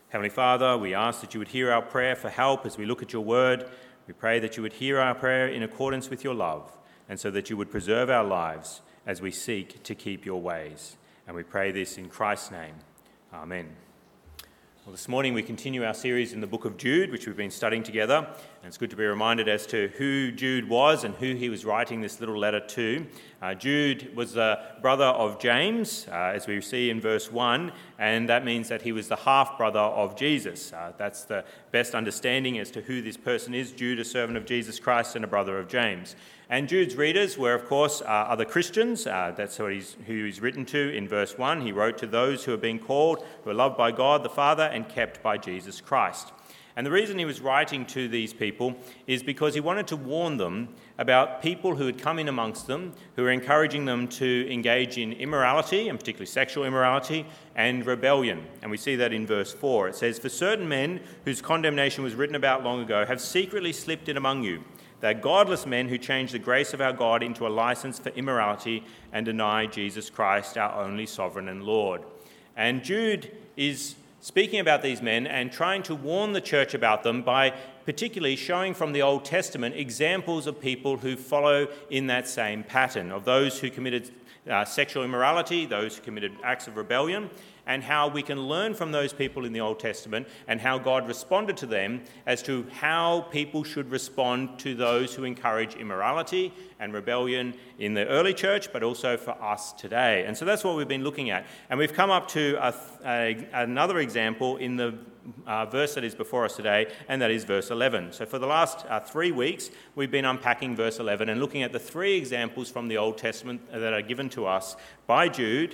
Heavenly Father, we ask that you would hear our prayer for help as we look at your word. We pray that you would hear our prayer in accordance with your love, and so that you would preserve our lives as we seek to keep your ways. And we pray this in Christ's name. Amen. Well, this morning we continue our series in the book of Jude, which we've been studying together. And it's good to be reminded as to who Jude was and who he was writing this little letter to. Jude was the brother of James, as we see in verse 1, and that means that he was the half-brother of Jesus. That's the best understanding as to who this person is. Jude, a servant of Jesus Christ and a brother of James. And Jude's readers were, of course, other Christians. That's who he's written to in verse 1. He wrote to those who are being called, who are loved by God the Father and kept by Jesus Christ. And the reason he was writing to these people is because he wanted to warn them about people who had come in amongst them, who were encouraging them to engage in immorality, and particularly sexual immorality, and rebellion. And we see that in verse 4. It says, "For certain men whose condemnation was written about long ago have secretly slipped in among you. They're godless men who change the grace of our God into a license for immorality and deny Jesus Christ, our only sovereign and Lord." And Jude is speaking about these men and trying to warn the church about them by particularly showing from the Old Testament examples of people who follow in that same pattern, of those who committed sexual immorality, those who committed acts of rebellion, and how we can learn from those people in the Old Testament and how God responded to them as to how people should respond to those who encourage immorality and rebellion in the early church, but also for us today. And so that's what we've been looking at. And we've come up to another example in the verse that is before us today, and that is verse 11. So for the last 3 weeks, we've been unpacking verse 11 and looking at the 3 examples from the Old Testament that are given to us by Jude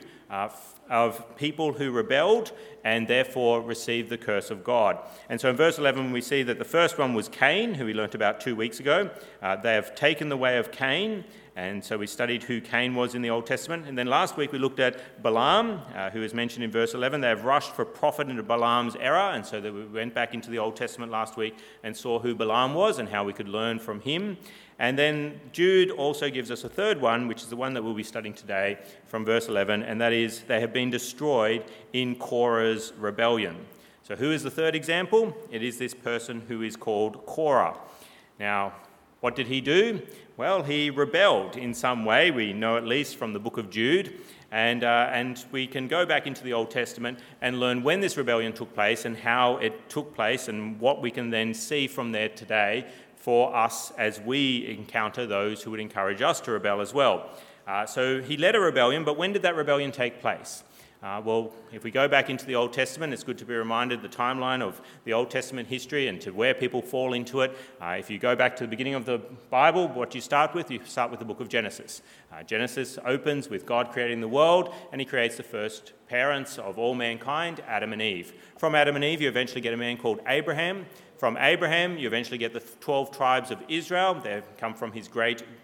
of people who rebelled and therefore received the curse of God. And so in verse 11 we see that the first one was Cain, who we learnt about 2 weeks ago. They have taken the way of Cain, and so we studied who Cain was in the Old Testament. And then last week we looked at Balaam, who is mentioned in verse 11. They have rushed for profit into Balaam's error, and so that we went back into the Old Testament last week and saw who Balaam was and how we could learn from him. And then Jude also gives us a third one, which is the one that we'll be studying today from verse 11, and that is they have been destroyed in Korah's rebellion. So who is the third example? It is this person who is called Korah. Now, what did he do? Well, he rebelled in some way. We know at least from the book of Jude. And we can go back into the Old Testament and learn when this rebellion took place and how it took place and what we can then see from there today for us as we encounter those who would encourage us to rebel as well. So he led a rebellion, but when did that rebellion take place? Well, if we go back into the Old Testament, it's good to be reminded the timeline of the Old Testament history and to where people fall into it. If you go back to the beginning of the Bible, what you start with the book of Genesis. Genesis opens with God creating the world, and he creates the first parents of all mankind, Adam and Eve. From Adam and Eve, you eventually get a man called Abraham. From Abraham, you eventually get the 12 tribes of Israel. They come from his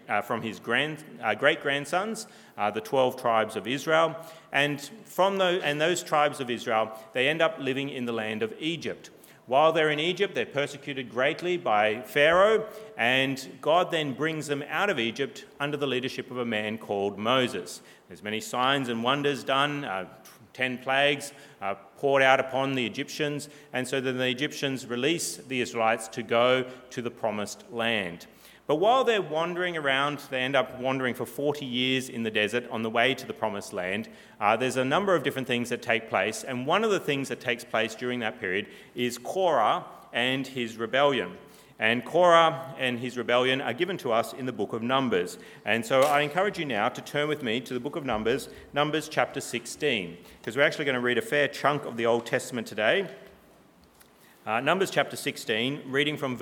great-grandsons, the 12 tribes of Israel. And from those tribes of Israel, they end up living in the land of Egypt. While they're in Egypt, they're persecuted greatly by Pharaoh, and God then brings them out of Egypt under the leadership of a man called Moses. There's many signs and wonders done, 10 plagues poured out upon the Egyptians, and so then the Egyptians release the Israelites to go to the promised land. But while they're wandering around, they end up wandering for 40 years in the desert on the way to the promised land. There's a number of different things that take place, and one of the things that takes place during that period is Korah and his rebellion. And Korah and his rebellion are given to us in the book of Numbers. And so I encourage you now to turn with me to the book of Numbers, Numbers chapter 16, because we're actually going to read a fair chunk of the Old Testament today. Numbers chapter 16, reading from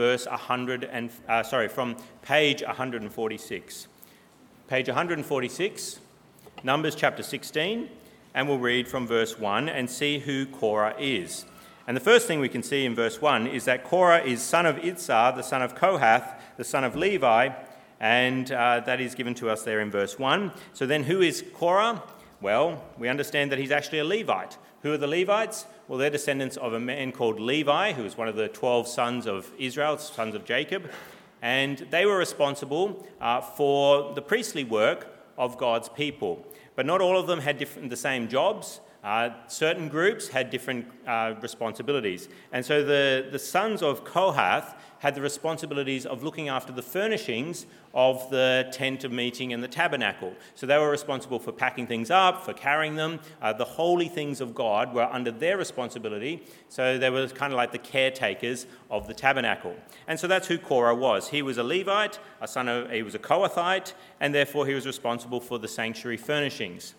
from page 146. Page 146, Numbers chapter 16, and we'll read from verse 1 and see who Korah is. And the first thing we can see in verse 1 is that Korah is son of Itzar, the son of Kohath, the son of Levi, and that is given to us there in verse 1. So then who is Korah? Well, we understand that he's actually a Levite. Who are the Levites? Well, they're descendants of a man called Levi, who was one of the 12 sons of Israel, sons of Jacob, and they were responsible for the priestly work of God's people. But not all of them had the same jobs. Certain groups had different responsibilities. And so the sons of Kohath had the responsibilities of looking after the furnishings of the tent of meeting and the tabernacle. So they were responsible for packing things up, for carrying them. The holy things of God were under their responsibility. So they were kind of like the caretakers of the tabernacle. And so that's who Korah was. He was a Levite, he was a Kohathite, and therefore he was responsible for the sanctuary furnishings.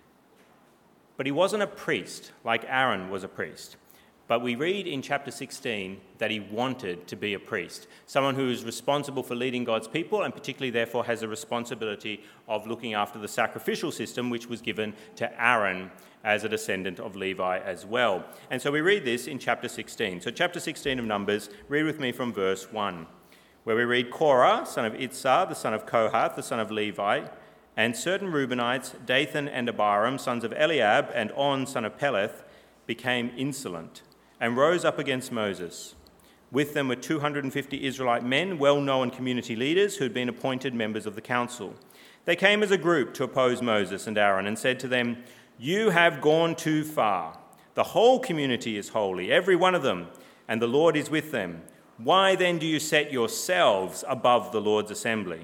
But he wasn't a priest like Aaron was a priest. But we read in chapter 16 that he wanted to be a priest, someone who is responsible for leading God's people and particularly therefore has a responsibility of looking after the sacrificial system which was given to Aaron as a descendant of Levi as well. And so we read this in chapter 16. So chapter 16 of Numbers, read with me from verse 1, where we read, Korah, son of Itzar, the son of Kohath, the son of Levi, and certain Reubenites, Dathan and Abiram, sons of Eliab, and On, son of Peleth, became insolent and rose up against Moses. With them were 250 Israelite men, well-known community leaders who had been appointed members of the council. They came as a group to oppose Moses and Aaron and said to them, "You have gone too far. The whole community is holy, every one of them, and the Lord is with them. Why then do you set yourselves above the Lord's assembly?"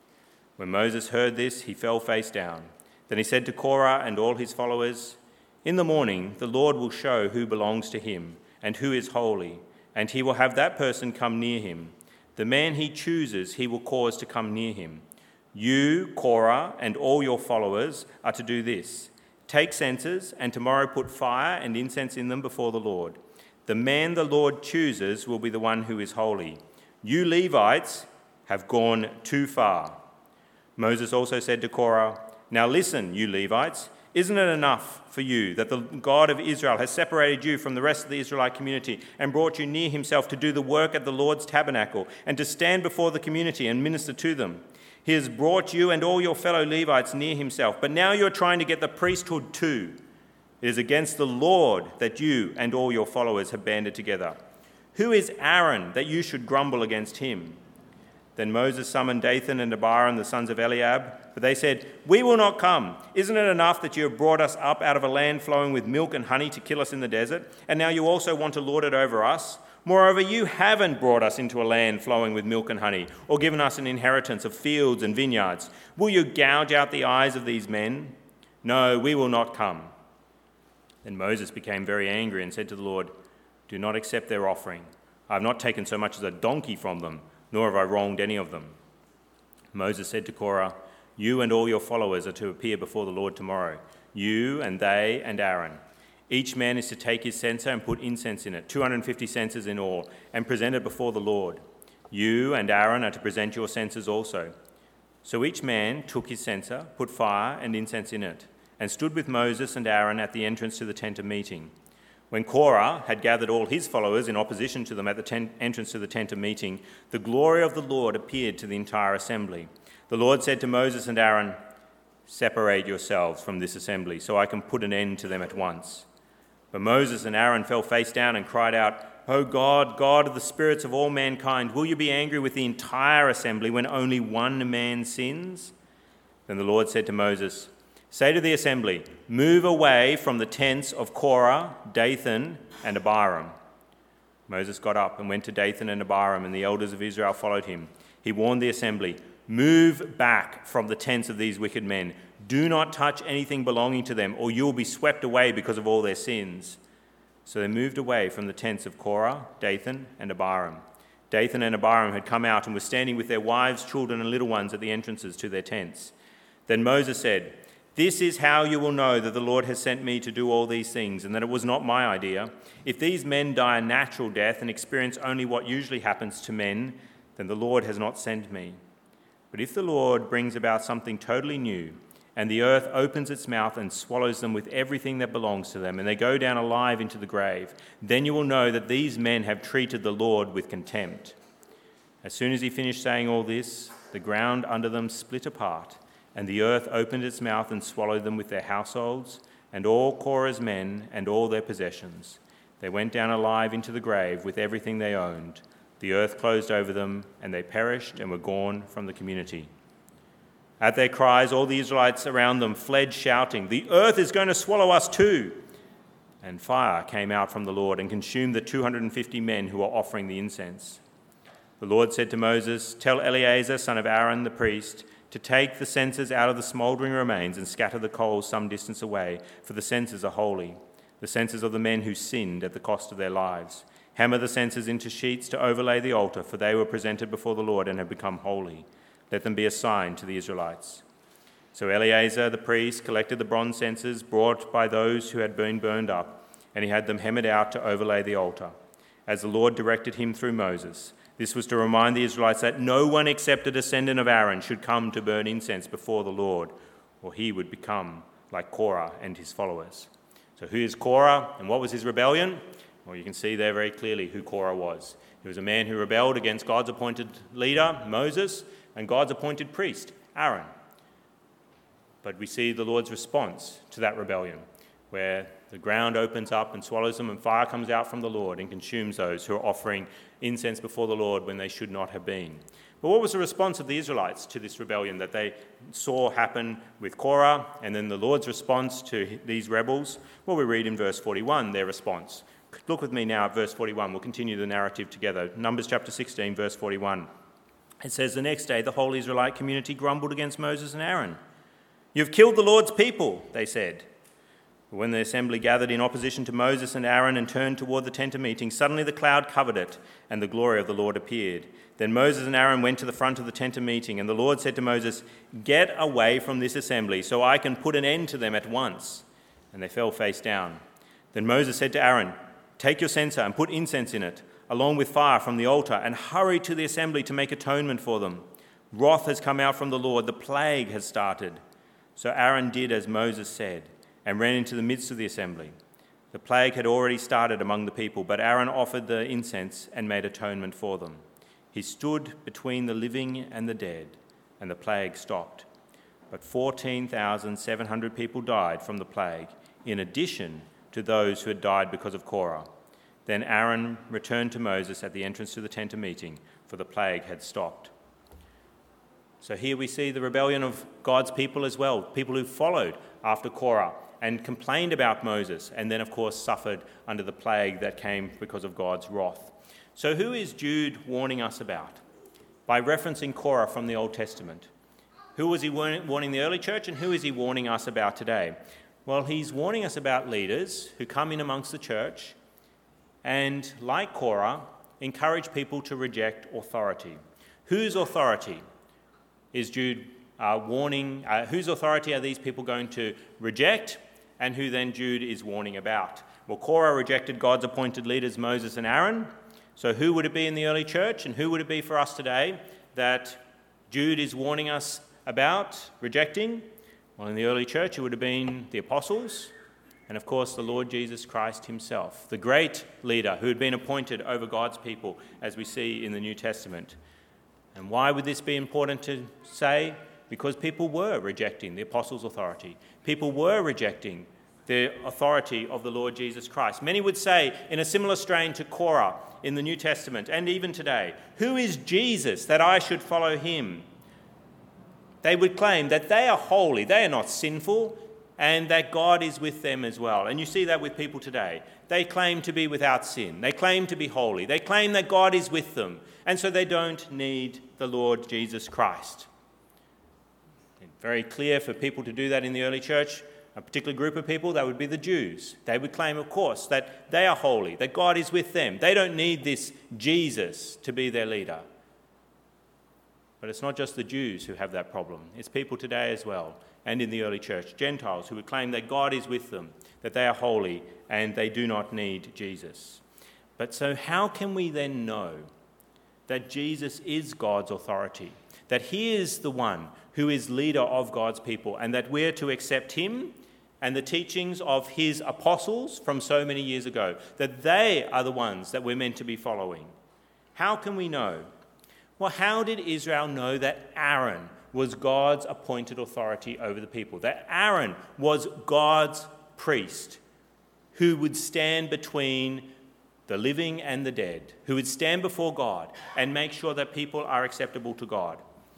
When Moses heard this, he fell face down. Then he said to Korah and all his followers, "In the morning the Lord will show who belongs to him and who is holy, and he will have that person come near him. The man he chooses he will cause to come near him. You, Korah, and all your followers are to do this. Take censers, and tomorrow put fire and incense in them before the Lord. The man the Lord chooses will be the one who is holy. You Levites have gone too far." Moses also said to Korah, "Now listen, you Levites, isn't it enough for you that the God of Israel has separated you from the rest of the Israelite community and brought you near himself to do the work at the Lord's tabernacle and to stand before the community and minister to them? He has brought you and all your fellow Levites near himself, but now you're trying to get the priesthood too. It is against the Lord that you and all your followers have banded together. Who is Aaron that you should grumble against him?" Then Moses summoned Dathan and Abiram, the sons of Eliab, but they said, "We will not come. Isn't it enough that you have brought us up out of a land flowing with milk and honey to kill us in the desert, and now you also want to lord it over us? Moreover, you haven't brought us into a land flowing with milk and honey, or given us an inheritance of fields and vineyards. Will you gouge out the eyes of these men? No, we will not come." Then Moses became very angry and said to the Lord, "Do not accept their offering. I have not taken so much as a donkey from them, nor have I wronged any of them." Moses said to Korah, "You and all your followers are to appear before the Lord tomorrow, you and they and Aaron. Each man is to take his censer and put incense in it, 250 censers in all, and present it before the Lord. You and Aaron are to present your censers also." So each man took his censer, put fire and incense in it, and stood with Moses and Aaron at the entrance to the tent of meeting. When Korah had gathered all his followers in opposition to them at the entrance to the tent of meeting, the glory of the Lord appeared to the entire assembly. The Lord said to Moses and Aaron, "Separate yourselves from this assembly, so I can put an end to them at once." But Moses and Aaron fell face down and cried out, "O God, God of the spirits of all mankind, will you be angry with the entire assembly when only one man sins?" Then the Lord said to Moses, "Say to the assembly, move away from the tents of Korah, Dathan, and Abiram." Moses got up and went to Dathan and Abiram, and the elders of Israel followed him. He warned the assembly, "Move back from the tents of these wicked men. Do not touch anything belonging to them, or you will be swept away because of all their sins." So they moved away from the tents of Korah, Dathan, and Abiram. Dathan and Abiram had come out and were standing with their wives, children, and little ones at the entrances to their tents. Then Moses said, "This is how you will know that the Lord has sent me to do all these things, and that it was not my idea. If these men die a natural death and experience only what usually happens to men, then the Lord has not sent me. But if the Lord brings about something totally new, and the earth opens its mouth and swallows them with everything that belongs to them, and they go down alive into the grave, then you will know that these men have treated the Lord with contempt." As soon as he finished saying all this, the ground under them split apart, and the earth opened its mouth and swallowed them with their households, and all Korah's men and all their possessions. They went down alive into the grave with everything they owned. The earth closed over them, and they perished and were gone from the community. At their cries, all the Israelites around them fled shouting, "The earth is going to swallow us too!" And fire came out from the Lord and consumed the 250 men who were offering the incense. The Lord said to Moses, "Tell Eleazar, son of Aaron the priest, to take the censers out of the smouldering remains and scatter the coals some distance away, for the censers are holy, the censers of the men who sinned at the cost of their lives. Hammer the censers into sheets to overlay the altar, for they were presented before the Lord and have become holy. Let them be a sign to the Israelites." So Eleazar the priest collected the bronze censers brought by those who had been burned up, and he had them hammered out to overlay the altar, as the Lord directed him through Moses. This was to remind the Israelites that no one except a descendant of Aaron should come to burn incense before the Lord, or he would become like Korah and his followers. So who is Korah, and what was his rebellion? Well, you can see there very clearly who Korah was. He was a man who rebelled against God's appointed leader, Moses, and God's appointed priest, Aaron. But we see the Lord's response to that rebellion, where the ground opens up and swallows them, and fire comes out from the Lord and consumes those who are offering incense before the Lord when they should not have been. But what was the response of the Israelites to this rebellion that they saw happen with Korah, and then the Lord's response to these rebels? Well, we read in verse 41 their response. Look with me now at verse 41. We'll continue the narrative together. Numbers chapter 16, verse 41. It says, "The next day the whole Israelite community grumbled against Moses and Aaron. 'You've killed the Lord's people,' they said. But when the assembly gathered in opposition to Moses and Aaron and turned toward the tent of meeting, suddenly the cloud covered it, and the glory of the Lord appeared. Then Moses and Aaron went to the front of the tent of meeting, and the Lord said to Moses, 'Get away from this assembly, so I can put an end to them at once.' And they fell face down. Then Moses said to Aaron, 'Take your censer and put incense in it, along with fire from the altar, and hurry to the assembly to make atonement for them. Wrath has come out from the Lord, the plague has started.' So Aaron did as Moses said, and ran into the midst of the assembly. The plague had already started among the people, but Aaron offered the incense and made atonement for them. He stood between the living and the dead, and the plague stopped. But 14,700 people died from the plague, in addition to those who had died because of Korah. Then Aaron returned to Moses at the entrance to the tent of meeting, for the plague had stopped." So here we see the rebellion of God's people as well, people who followed after Korah and complained about Moses, and then, of course, suffered under the plague that came because of God's wrath. So who is Jude warning us about? By referencing Korah from the Old Testament. Who was he warning the early church, and who is he warning us about today? Well, he's warning us about leaders who come in amongst the church and, like Korah, encourage people to reject authority. Whose authority is Jude warning? Whose authority are these people going to reject, and who then Jude is warning about? Well, Korah rejected God's appointed leaders, Moses and Aaron. So who would it be in the early church, and who would it be for us today that Jude is warning us about rejecting? Well, in the early church, it would have been the apostles, and of course the Lord Jesus Christ himself, the great leader who had been appointed over God's people, as we see in the New Testament. And why would this be important to say? Because people were rejecting the apostles' authority. People were rejecting the authority of the Lord Jesus Christ. Many would say, in a similar strain to Korah in the New Testament, and even today, "Who is Jesus that I should follow him?" They would claim that they are holy, they are not sinful, and that God is with them as well. And you see that with people today. They claim to be without sin. They claim to be holy. They claim that God is with them, and so they don't need the Lord Jesus Christ. Very clear for people to do that in the early church. A particular group of people, that would be the Jews. They would claim, of course, that they are holy, that God is with them. They don't need this Jesus to be their leader. But it's not just the Jews who have that problem. It's people today as well, and in the early church, Gentiles who would claim that God is with them, that they are holy, and they do not need Jesus. But so how can we then know that Jesus is God's authority, that he is the one who is leader of God's people, and that we're to accept him and the teachings of his apostles from so many years ago, that they are the ones that we're meant to be following? How can we know? Well, how did Israel know that Aaron was God's appointed authority over the people, that Aaron was God's priest who would stand between the living and the dead, who would stand before God and make sure that people are acceptable to God?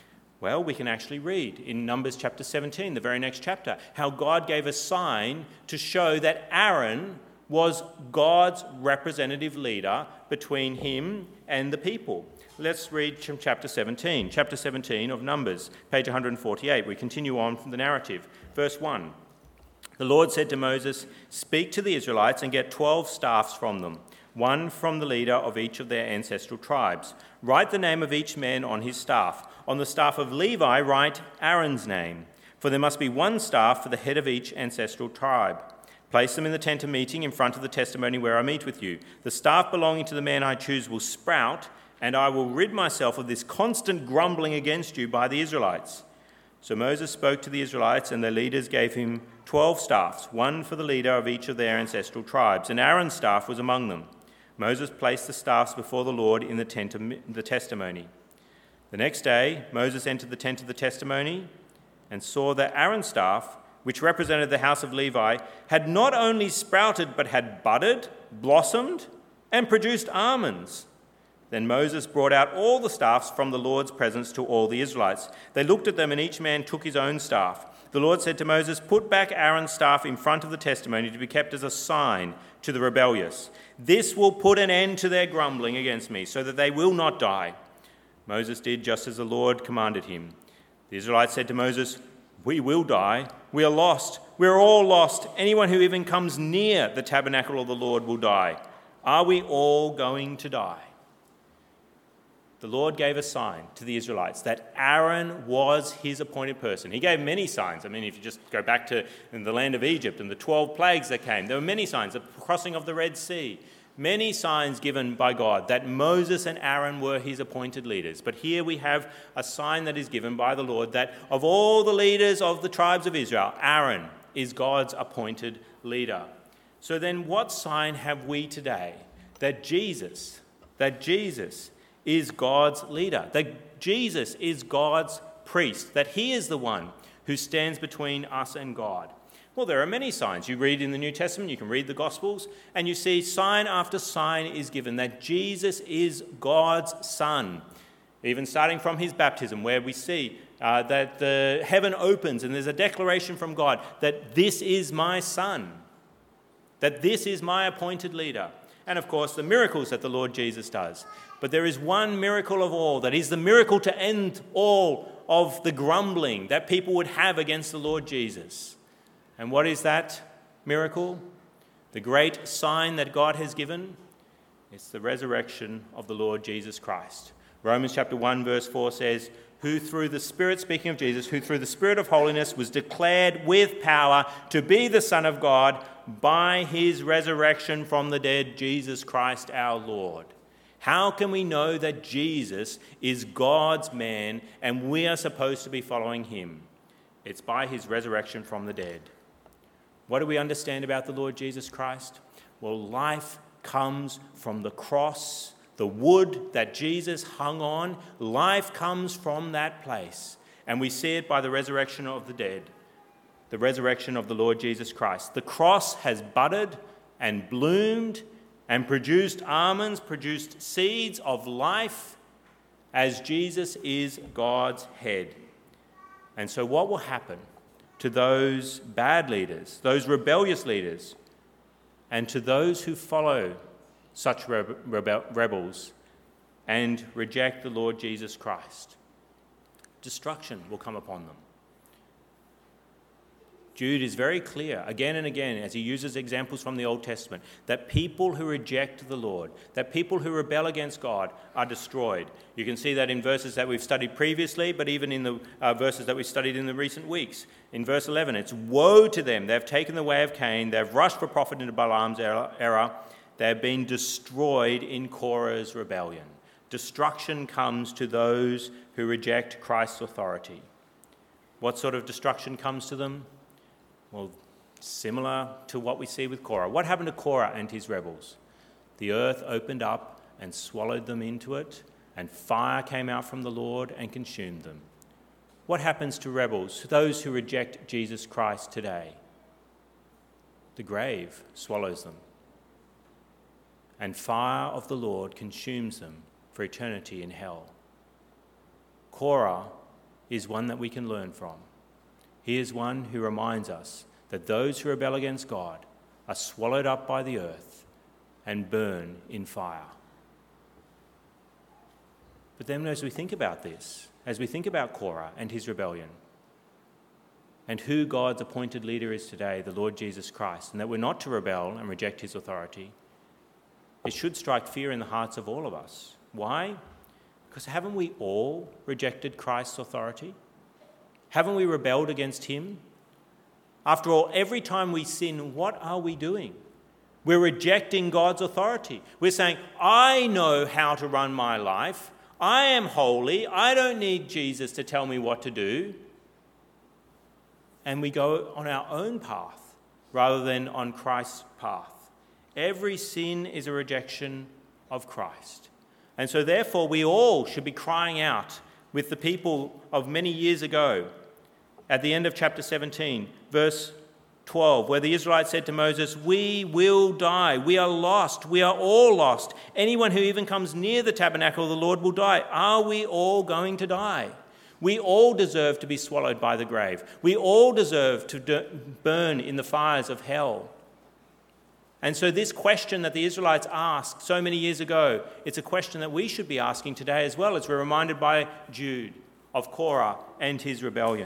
Well, we can actually read in Numbers chapter 17, the very next chapter, how God gave a sign to show that Aaron was God's representative leader between him and the people. Let's read from chapter 17 of Numbers, page 148. We continue on from the narrative. Verse 1. The Lord said to Moses, "Speak to the Israelites and get 12 staffs from them, one from the leader of each of their ancestral tribes. Write the name of each man on his staff. On the staff of Levi, write Aaron's name, for there must be one staff for the head of each ancestral tribe. Place them in the tent of meeting in front of the testimony where I meet with you. The staff belonging to the man I choose will sprout, and I will rid myself of this constant grumbling against you by the Israelites." So Moses spoke to the Israelites, and their leaders gave him 12 staffs, one for the leader of each of their ancestral tribes, and Aaron's staff was among them. Moses placed the staffs before the Lord in the tent of the testimony. The next day, Moses entered the tent of the testimony and saw that Aaron's staff, which represented the house of Levi, had not only sprouted but had budded, blossomed, and produced almonds. Then Moses brought out all the staffs from the Lord's presence to all the Israelites. They looked at them, and each man took his own staff. The Lord said to Moses, "Put back Aaron's staff in front of the testimony to be kept as a sign to the rebellious. This will put an end to their grumbling against me, so that they will not die." Moses did just as the Lord commanded him. The Israelites said to Moses, "We will die. We are lost. We are all lost. Anyone who even comes near the tabernacle of the Lord will die. Are we all going to die?" The Lord gave a sign to the Israelites that Aaron was his appointed person. He gave many signs. I mean, if you just go back to the land of Egypt and the 12 plagues that came, there were many signs, the crossing of the Red Sea, many signs given by God that Moses and Aaron were his appointed leaders. But here we have a sign that is given by the Lord that of all the leaders of the tribes of Israel, Aaron is God's appointed leader. So then what sign have we today? That Jesus is God's leader, that Jesus is God's priest, that he is the one who stands between us and God. Well, there are many signs. You read in the New Testament, you can read the Gospels, and you see sign after sign is given that Jesus is God's Son. Even starting from his baptism, where we see that the heaven opens and there's a declaration from God that this is my Son, that this is my appointed leader. And of course, the miracles that the Lord Jesus does. But there is one miracle of all, that is the miracle to end all of the grumbling that people would have against the Lord Jesus. And what is that miracle? The great sign that God has given? It's the resurrection of the Lord Jesus Christ. Romans chapter 1 verse 4 says, "Who through the Spirit," speaking of Jesus, "who through the Spirit of holiness was declared with power to be the Son of God by his resurrection from the dead, Jesus Christ our Lord." How can we know that Jesus is God's man and we are supposed to be following him? It's by his resurrection from the dead. What do we understand about the Lord Jesus Christ? Well, life comes from the cross, the wood that Jesus hung on. Life comes from that place. And we see it by the resurrection of the dead, the resurrection of the Lord Jesus Christ. The cross has budded and bloomed and produced almonds, produced seeds of life, as Jesus is God's head. And so what will happen to those bad leaders, those rebellious leaders, and to those who follow such rebels and reject the Lord Jesus Christ? Destruction will come upon them. Jude is very clear again and again as he uses examples from the Old Testament that people who reject the Lord, that people who rebel against God are destroyed. You can see that in verses that we've studied previously, but even in the verses that we've studied in the recent weeks. In verse 11, it's woe to them. They've taken the way of Cain. They've rushed for profit into Balaam's error. They've been destroyed in Korah's rebellion. Destruction comes to those who reject Christ's authority. What sort of destruction comes to them? Well, similar to what we see with Korah. What happened to Korah and his rebels? The earth opened up and swallowed them into it, and fire came out from the Lord and consumed them. What happens to rebels, those who reject Jesus Christ today? The grave swallows them, and fire of the Lord consumes them for eternity in hell. Korah is one that we can learn from. He is one who reminds us that those who rebel against God are swallowed up by the earth and burn in fire. But then as we think about this, as we think about Korah and his rebellion, and who God's appointed leader is today, the Lord Jesus Christ, and that we're not to rebel and reject his authority, it should strike fear in the hearts of all of us. Why? Because haven't we all rejected Christ's authority? Haven't we rebelled against him? After all, every time we sin, what are we doing? We're rejecting God's authority. We're saying, I know how to run my life. I am holy. I don't need Jesus to tell me what to do. And we go on our own path rather than on Christ's path. Every sin is a rejection of Christ. And so therefore we all should be crying out with the people of many years ago at the end of chapter 17, verse 12, where the Israelites said to Moses, we will die. We are lost. We are all lost. Anyone who even comes near the tabernacle of the Lord will die. Are we all going to die? We all deserve to be swallowed by the grave. We all deserve to burn in the fires of hell. And so this question that the Israelites asked so many years ago, it's a question that we should be asking today as well, as we're reminded by Jude of Korah and his rebellion.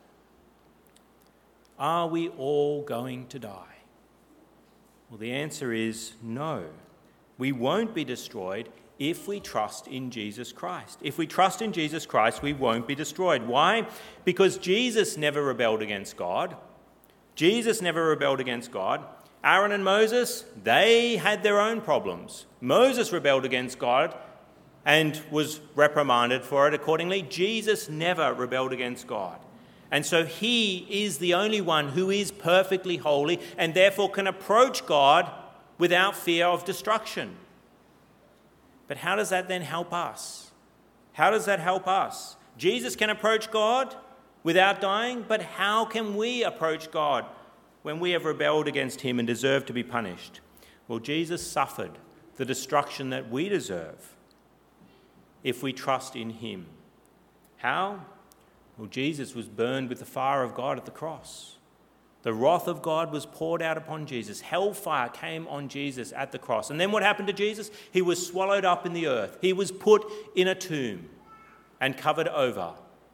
Are we all going to die? Well, the answer is no. We won't be destroyed if we trust in Jesus Christ. If we trust in Jesus Christ, we won't be destroyed. Why? Because Jesus never rebelled against God. Jesus never rebelled against God. Aaron and Moses, they had their own problems. Moses rebelled against God and was reprimanded for it accordingly. Jesus never rebelled against God. And so he is the only one who is perfectly holy and therefore can approach God without fear of destruction. But how does that then help us? How does that help us? Jesus can approach God without dying, but how can we approach God when we have rebelled against him and deserve to be punished? Well, Jesus suffered the destruction that we deserve if we trust in him. How? Well, Jesus was burned with the fire of God at the cross. The wrath of God was poured out upon Jesus. Hellfire came on Jesus at the cross. And then what happened to Jesus? He was swallowed up in the earth. He was put in a tomb and covered over.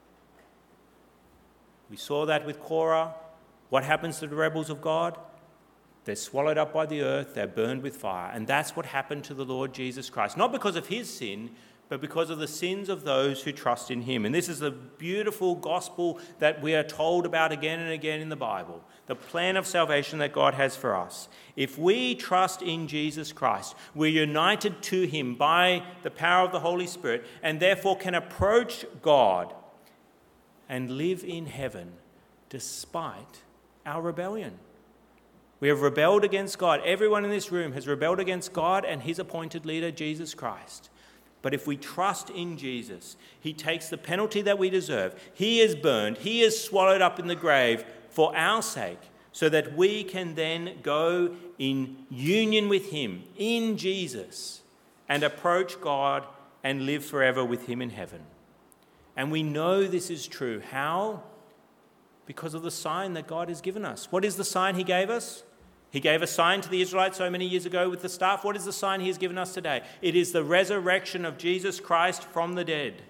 We saw that with Korah. What happens to the rebels of God? They're swallowed up by the earth. They're burned with fire. And that's what happened to the Lord Jesus Christ. Not because of his sin, but because of the sins of those who trust in him. And this is the beautiful gospel that we are told about again and again in the Bible, the plan of salvation that God has for us. If we trust in Jesus Christ, we're united to him by the power of the Holy Spirit and therefore can approach God and live in heaven despite our rebellion. We have rebelled against God. Everyone in this room has rebelled against God and his appointed leader, Jesus Christ. But if we trust in Jesus, he takes the penalty that we deserve. He is burned. He is swallowed up in the grave for our sake, so that we can then go in union with him, in Jesus, and approach God and live forever with him in heaven. And we know this is true. How? Because of the sign that God has given us. What is the sign he gave us? He gave a sign to the Israelites so many years ago with the staff. What is the sign he has given us today? It is the resurrection of Jesus Christ from the dead.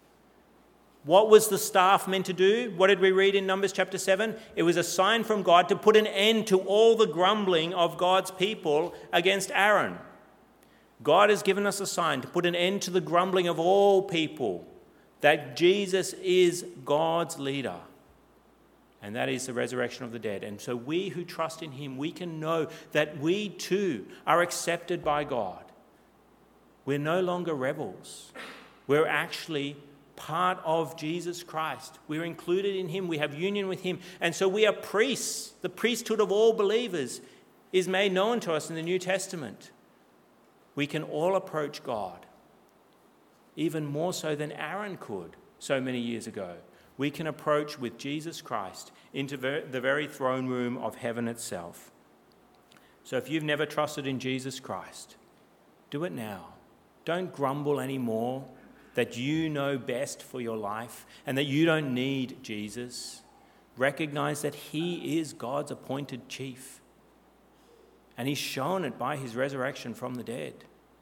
What was the staff meant to do? What did we read in Numbers chapter 7? It was a sign from God to put an end to all the grumbling of God's people against Aaron. God has given us a sign to put an end to the grumbling of all people, that Jesus is God's leader. And that is the resurrection of the dead. And so we who trust in him, we can know that we too are accepted by God. We're no longer rebels. We're actually part of Jesus Christ. We're included in him. We have union with him. And so we are priests. The priesthood of all believers is made known to us in the New Testament. We can all approach God, even more so than Aaron could so many years ago. We can approach with Jesus Christ into the very throne room of heaven itself. So if you've never trusted in Jesus Christ, do it now. Don't grumble anymore. that you know best for your life and that you don't need Jesus, recognize that he is God's appointed chief. And he's shown it by his resurrection from the dead.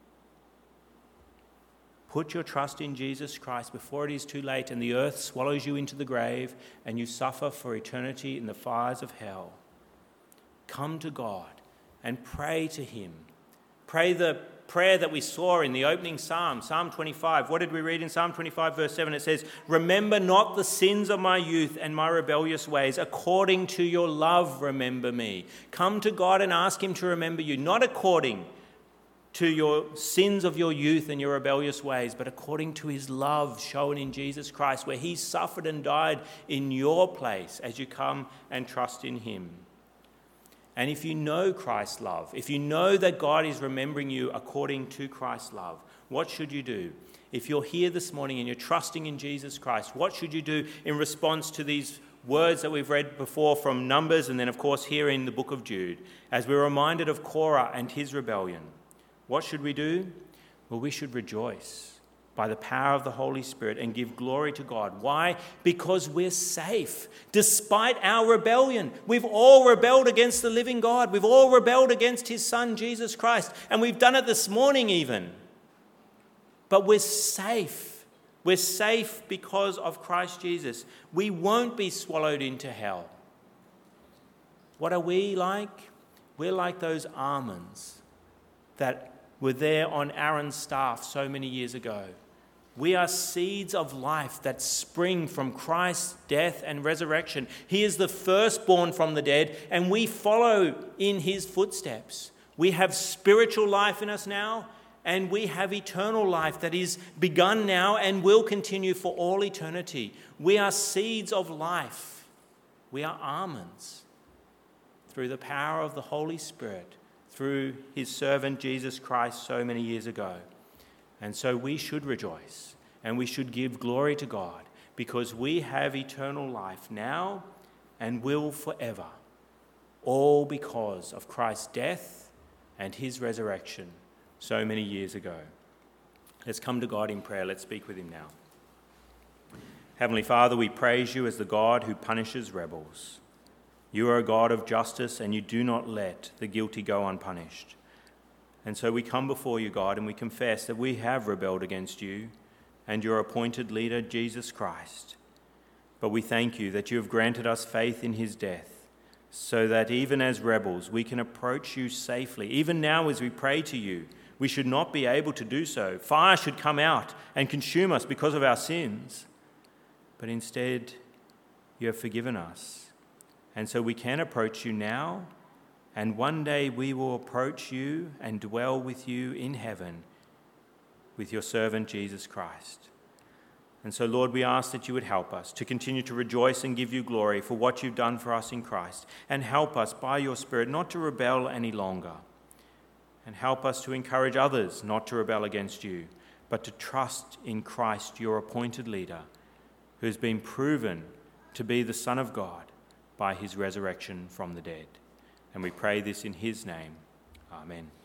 Put your trust in Jesus Christ before it is too late and the earth swallows you into the grave and you suffer for eternity in the fires of hell. Come to God and pray to him. Pray the prayer that we saw in the opening psalm, Psalm 25. What did we read in Psalm 25 verse 7? It says, "Remember not the sins of my youth and my rebellious ways. According to your love, remember me." Come to God and ask him to remember you, not according to your sins of your youth and your rebellious ways, but according to his love shown in Jesus Christ, where he suffered and died in your place as you come and trust in him. And if you know Christ's love, if you know that God is remembering you according to Christ's love, what should you do? If you're here this morning and you're trusting in Jesus Christ, what should you do in response to these words that we've read before from Numbers and then, of course, here in the book of Jude, as we're reminded of Korah and his rebellion? What should we do? Well, we should rejoice by the power of the Holy Spirit and give glory to God. Why? Because we're safe. Despite our rebellion, we've all rebelled against the living God. We've all rebelled against his Son, Jesus Christ. And we've done it this morning even. But we're safe. We're safe because of Christ Jesus. We won't be swallowed into hell. What are we like? We're like those almonds that were there on Aaron's staff so many years ago. We are seeds of life that spring from Christ's death and resurrection. He is the firstborn from the dead, and we follow in his footsteps. We have spiritual life in us now, and we have eternal life that is begun now and will continue for all eternity. We are seeds of life. We are almonds through the power of the Holy Spirit, through his servant Jesus Christ so many years ago. And so we should rejoice and we should give glory to God because we have eternal life now and will forever, all because of Christ's death and his resurrection so many years ago. Let's come to God in prayer. Let's speak with him now. Heavenly Father, we praise you as the God who punishes rebels. You are a God of justice and you do not let the guilty go unpunished. And so we come before you, God, and we confess that we have rebelled against you and your appointed leader, Jesus Christ. But we thank you that you have granted us faith in his death so that even as rebels, we can approach you safely. Even now as we pray to you, we should not be able to do so. Fire should come out and consume us because of our sins. But instead, you have forgiven us. And so we can approach you now, and one day we will approach you and dwell with you in heaven with your servant Jesus Christ. And so, Lord, we ask that you would help us to continue to rejoice and give you glory for what you've done for us in Christ, and help us by your Spirit not to rebel any longer, and help us to encourage others not to rebel against you, but to trust in Christ, your appointed leader, who has been proven to be the Son of God by his resurrection from the dead. And we pray this in his name. Amen.